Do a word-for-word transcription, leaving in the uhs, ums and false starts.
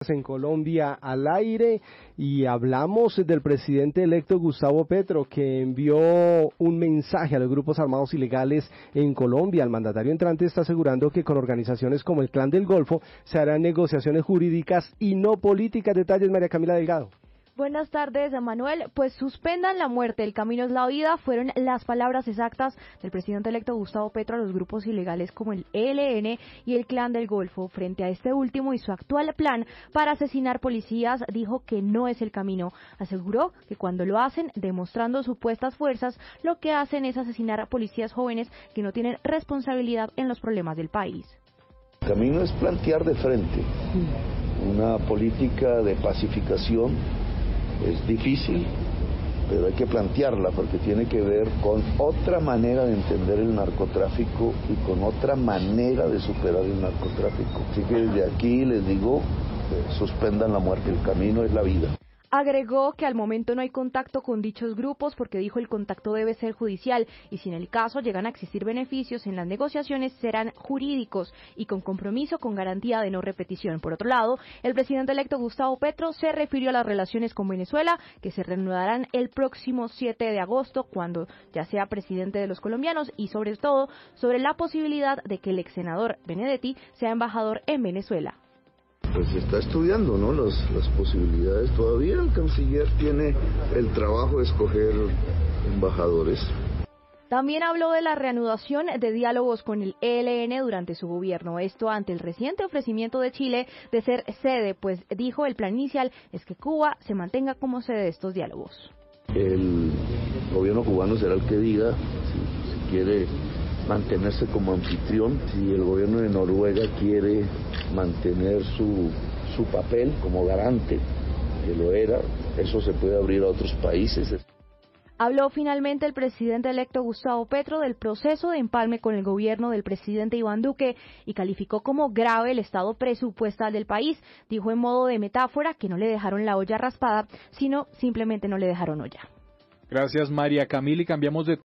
En Colombia al aire y hablamos del presidente electo Gustavo Petro, que envió un mensaje a los grupos armados ilegales en Colombia. El mandatario entrante está asegurando que con organizaciones como el Clan del Golfo se harán negociaciones jurídicas y no políticas. Detalles, María Camila Delgado. Buenas tardes, Manuel. Pues suspendan la muerte, el camino es la vida, fueron las palabras exactas del presidente electo Gustavo Petro a los grupos ilegales como el E L N y el Clan del Golfo. Frente a este último y su actual plan para asesinar policías, dijo que no es el camino. Aseguró que cuando lo hacen, demostrando supuestas fuerzas, lo que hacen es asesinar a policías jóvenes que no tienen responsabilidad en los problemas del país. El camino es plantear de frente una política de pacificación. Es difícil, pero hay que plantearla porque tiene que ver con otra manera de entender el narcotráfico y con otra manera de superar el narcotráfico. Así que desde aquí les digo, eh, suspendan la muerte, el camino es la vida. Agregó que al momento no hay contacto con dichos grupos porque dijo el contacto debe ser judicial y si en el caso llegan a existir beneficios en las negociaciones serán jurídicos y con compromiso con garantía de no repetición. Por otro lado, el presidente electo Gustavo Petro se refirió a las relaciones con Venezuela que se reanudarán el próximo siete de agosto cuando ya sea presidente de los colombianos y sobre todo sobre la posibilidad de que el ex senador Benedetti sea embajador en Venezuela. Pues se está estudiando, ¿no? Las, las posibilidades. Todavía el canciller tiene el trabajo de escoger embajadores. También habló de la reanudación de diálogos con el E L N durante su gobierno. Esto ante el reciente ofrecimiento de Chile de ser sede, pues dijo el plan inicial es que Cuba se mantenga como sede de estos diálogos. El gobierno cubano será el que diga si, si quiere mantenerse como anfitrión, si el gobierno de Noruega quiere mantener su, su papel como garante, que lo era, eso se puede abrir a otros países. Habló finalmente el presidente electo Gustavo Petro del proceso de empalme con el gobierno del presidente Iván Duque y calificó como grave el estado presupuestal del país. Dijo en modo de metáfora que no le dejaron la olla raspada, sino simplemente no le dejaron olla. Gracias, María Camila, y cambiamos de